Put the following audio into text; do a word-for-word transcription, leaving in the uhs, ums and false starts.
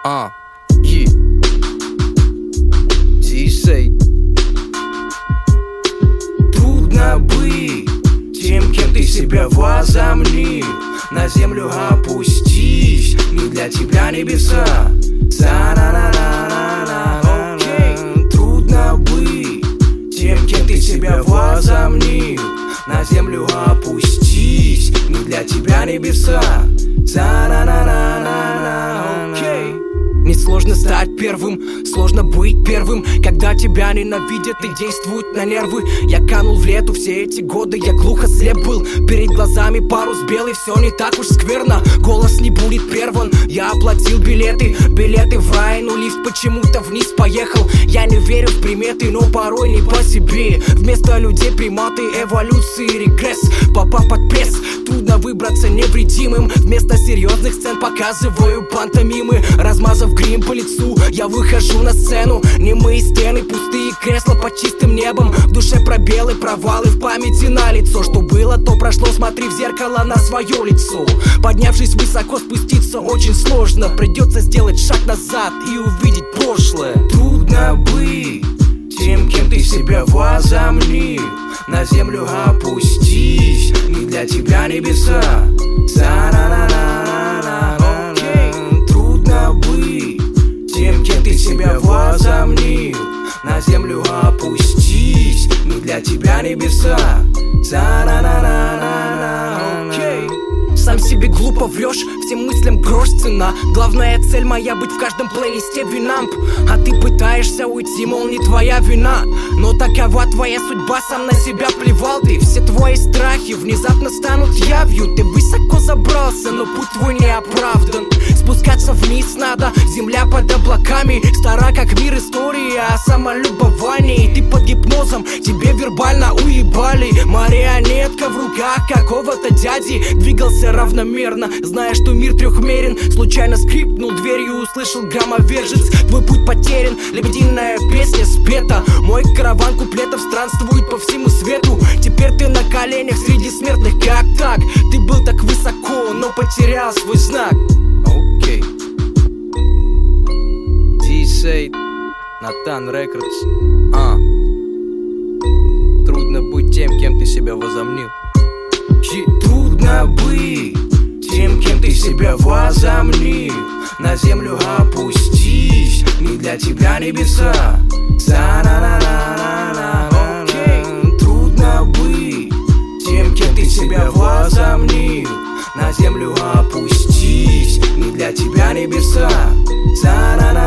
А, е Дисей. Трудно быть тем, кем ты себя возомнил. На землю опустись, не для тебя небеса. За-на-на-на-на-на. Окей. Трудно быть тем, кем ты себя возомнил. На землю опустись, не для тебя небеса. За-на-на-на-на-на. Окей. Несложно стать первым, сложно быть первым, когда тебя ненавидят и действуют на нервы. Я канул в лету все эти годы, я глухо слеп был. Перед глазами парус белый, все не так уж скверно. Голос не будет прерван, я оплатил билеты. Билеты в рай, но лифт почему-то вниз поехал. Я не верю в приметы, но порой не по себе. Вместо людей приматы, эволюции, регресс. Попав под пресс, трудно выбраться невредимым. Вместо серьезных сцен показываю пантомимы. Размазав грим по лицу, я выхожу на сцену. Немые стены, пустые кресла под чистым небом. В душе пробелы, провалы, в памяти налицо. Что было, то прошло, смотри в зеркало на свое лицо. Поднявшись высоко, спуститься очень сложно. Придется сделать шаг назад и увидеть прошлое. Трудно быть тем, кем ты себя возомнил. На землю опустись, не для тебя небеса. За-на-на-на-на-на. Ты себя возомнил. На землю опустись, не для тебя небеса. За-на-на-на-на-на. Окей. Сам себе глупо врешь, всем мыслям грош цена. Главная цель моя быть в каждом плейлисте Винамп. А ты пытаешься уйти, мол, не твоя вина. Но такова твоя судьба, сам на себя плевал ты. Все твои страхи внезапно станут явью. Ты высоко забрался, но путь твой не оправдан. Спускаться вниз надо, земля под облаками. Стара как мир истории о самолюбовании. Ты под гипнозом, тебе вербально уебали. Марионетка в руках какого-то дяди. Двигался равномерно, зная, что мир трехмерен. Случайно скрипнул дверью, услышал громовержец. Твой путь потерян, лебединая песня спета. Мой караван куплетов странствует по всему свету. Теперь ты на коленях среди смертных, как так? Ты был так высоко, но потерял свой знак. Окей. Дисей, Натан Рекордс. А. Трудно быть тем, кем ты себя возомнил. Трудно быть тем, кем ты себя возомнил. На землю опустись, не для тебя небеса. За-на-на-на-на-на. Окей. Трудно быть тем, кем ты себя возомнил. На землю опустись, не для тебя небеса. За-на-на.